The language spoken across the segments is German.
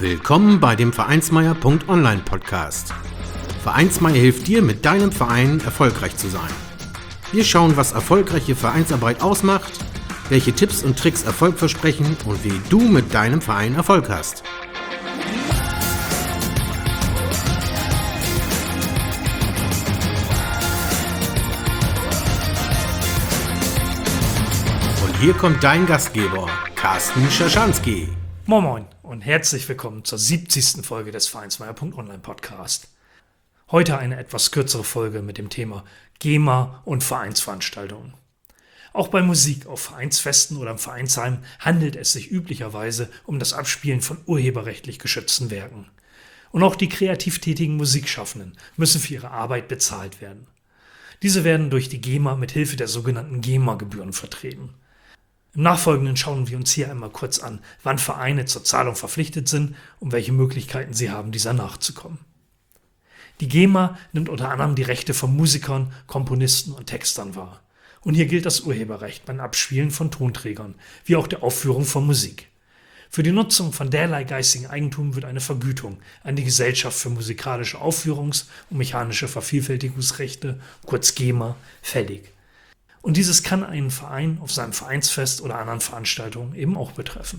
Willkommen bei dem Vereinsmeier.online Podcast. Vereinsmeier hilft dir, mit deinem Verein erfolgreich zu sein. Wir schauen, was erfolgreiche Vereinsarbeit ausmacht, welche Tipps und Tricks Erfolg versprechen und wie du mit deinem Verein Erfolg hast. Und hier kommt dein Gastgeber, Carsten Schaschanski. Moin Moin und herzlich willkommen zur 70. Folge des Vereinsmeier.online Podcast. Heute eine etwas kürzere Folge mit dem Thema GEMA und Vereinsveranstaltungen. Auch bei Musik auf Vereinsfesten oder im Vereinsheim handelt es sich üblicherweise um das Abspielen von urheberrechtlich geschützten Werken. Und auch die kreativ tätigen Musikschaffenden müssen für ihre Arbeit bezahlt werden. Diese werden durch die GEMA mit Hilfe der sogenannten GEMA-Gebühren vertreten. Im Nachfolgenden schauen wir uns hier einmal kurz an, wann Vereine zur Zahlung verpflichtet sind und welche Möglichkeiten sie haben, dieser nachzukommen. Die GEMA nimmt unter anderem die Rechte von Musikern, Komponisten und Textern wahr. Und hier gilt das Urheberrecht beim Abspielen von Tonträgern, wie auch der Aufführung von Musik. Für die Nutzung von derlei geistigen Eigentum wird eine Vergütung an die Gesellschaft für musikalische Aufführungs- und mechanische Vervielfältigungsrechte, kurz GEMA, fällig. Und dieses kann einen Verein auf seinem Vereinsfest oder anderen Veranstaltungen eben auch betreffen.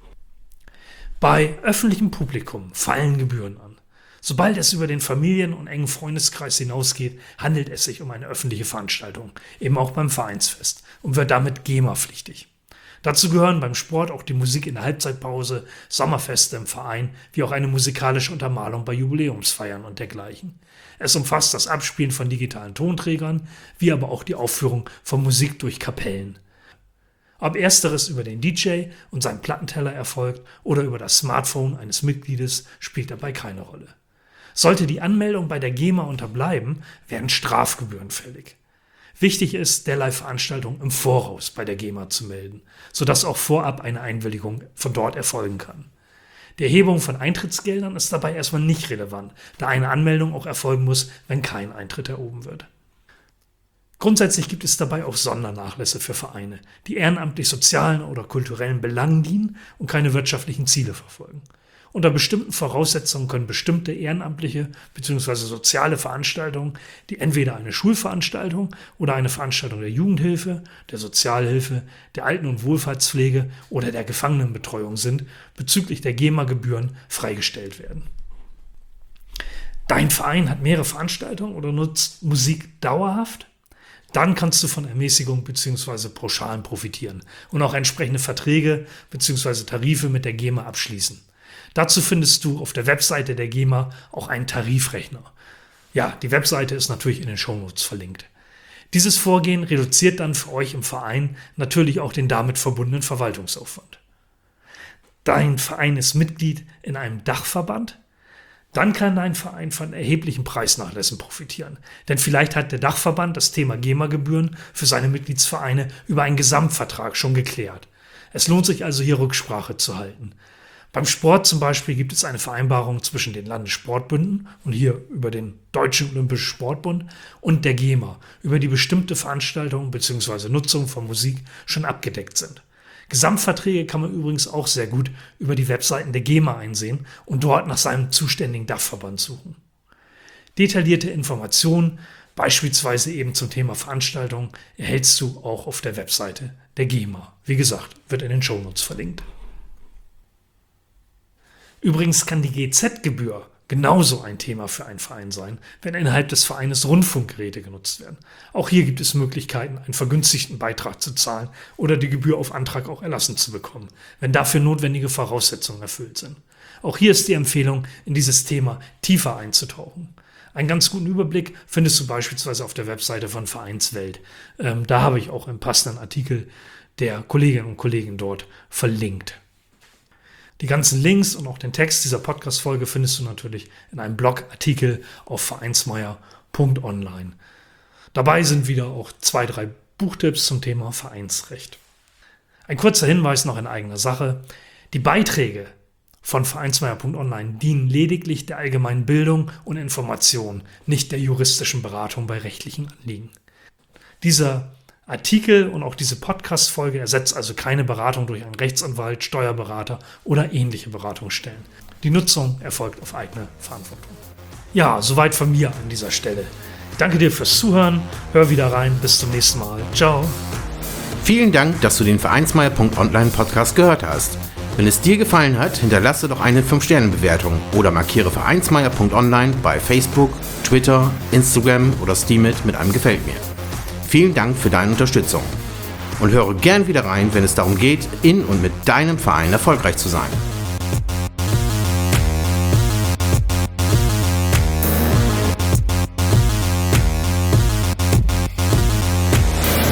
Bei öffentlichem Publikum fallen Gebühren an. Sobald es über den Familien- und engen Freundeskreis hinausgeht, handelt es sich um eine öffentliche Veranstaltung, eben auch beim Vereinsfest, und wird damit GEMA-pflichtig. Dazu gehören beim Sport auch die Musik in der Halbzeitpause, Sommerfeste im Verein, wie auch eine musikalische Untermalung bei Jubiläumsfeiern und dergleichen. Es umfasst das Abspielen von digitalen Tonträgern, wie aber auch die Aufführung von Musik durch Kapellen. Ob ersteres über den DJ und seinen Plattenteller erfolgt oder über das Smartphone eines Mitgliedes, spielt dabei keine Rolle. Sollte die Anmeldung bei der GEMA unterbleiben, werden Strafgebühren fällig. Wichtig ist, derlei Veranstaltungen im Voraus bei der GEMA zu melden, sodass auch vorab eine Einwilligung von dort erfolgen kann. Die Erhebung von Eintrittsgeldern ist dabei erstmal nicht relevant, da eine Anmeldung auch erfolgen muss, wenn kein Eintritt erhoben wird. Grundsätzlich gibt es dabei auch Sondernachlässe für Vereine, die ehrenamtlich sozialen oder kulturellen Belangen dienen und keine wirtschaftlichen Ziele verfolgen. Unter bestimmten Voraussetzungen können bestimmte ehrenamtliche bzw. soziale Veranstaltungen, die entweder eine Schulveranstaltung oder eine Veranstaltung der Jugendhilfe, der Sozialhilfe, der Alten- und Wohlfahrtspflege oder der Gefangenenbetreuung sind, bezüglich der GEMA-Gebühren freigestellt werden. Dein Verein hat mehrere Veranstaltungen oder nutzt Musik dauerhaft? Dann kannst du von Ermäßigung bzw. Pauschalen profitieren und auch entsprechende Verträge bzw. Tarife mit der GEMA abschließen. Dazu findest du auf der Webseite der GEMA auch einen Tarifrechner. Ja, die Webseite ist natürlich in den Shownotes verlinkt. Dieses Vorgehen reduziert dann für euch im Verein natürlich auch den damit verbundenen Verwaltungsaufwand. Dein Verein ist Mitglied in einem Dachverband? Dann kann dein Verein von erheblichen Preisnachlässen profitieren. Denn vielleicht hat der Dachverband das Thema GEMA-Gebühren für seine Mitgliedsvereine über einen Gesamtvertrag schon geklärt. Es lohnt sich also hier Rücksprache zu halten. Beim Sport zum Beispiel gibt es eine Vereinbarung zwischen den Landessportbünden und hier über den Deutschen Olympischen Sportbund und der GEMA, über die bestimmte Veranstaltungen bzw. Nutzung von Musik schon abgedeckt sind. Gesamtverträge kann man übrigens auch sehr gut über die Webseiten der GEMA einsehen und dort nach seinem zuständigen Dachverband suchen. Detaillierte Informationen, beispielsweise eben zum Thema Veranstaltungen, erhältst du auch auf der Webseite der GEMA. Wie gesagt, wird in den Shownotes verlinkt. Übrigens kann die GEZ-Gebühr genauso ein Thema für einen Verein sein, wenn innerhalb des Vereines Rundfunkgeräte genutzt werden. Auch hier gibt es Möglichkeiten, einen vergünstigten Beitrag zu zahlen oder die Gebühr auf Antrag auch erlassen zu bekommen, wenn dafür notwendige Voraussetzungen erfüllt sind. Auch hier ist die Empfehlung, in dieses Thema tiefer einzutauchen. Einen ganz guten Überblick findest du beispielsweise auf der Webseite von Vereinswelt. Da habe ich auch einen passenden Artikel der Kolleginnen und Kollegen dort verlinkt. Die ganzen Links und auch den Text dieser Podcast-Folge findest du natürlich in einem Blogartikel auf vereinsmeier.online. Dabei sind wieder auch 2-3 Buchtipps zum Thema Vereinsrecht. Ein kurzer Hinweis noch in eigener Sache. Die Beiträge von vereinsmeier.online dienen lediglich der allgemeinen Bildung und Information, nicht der juristischen Beratung bei rechtlichen Anliegen. Dieser Artikel und auch diese Podcast-Folge ersetzt also keine Beratung durch einen Rechtsanwalt, Steuerberater oder ähnliche Beratungsstellen. Die Nutzung erfolgt auf eigene Verantwortung. Ja, soweit von mir an dieser Stelle. Danke dir fürs Zuhören, hör wieder rein, bis zum nächsten Mal. Ciao. Vielen Dank, dass du den Vereinsmeier.online Podcast gehört hast. Wenn es dir gefallen hat, hinterlasse doch eine 5-Sterne-Bewertung oder markiere Vereinsmeier.online bei Facebook, Twitter, Instagram oder Steemit mit einem Gefällt mir. Vielen Dank für deine Unterstützung und höre gern wieder rein, wenn es darum geht, in und mit deinem Verein erfolgreich zu sein.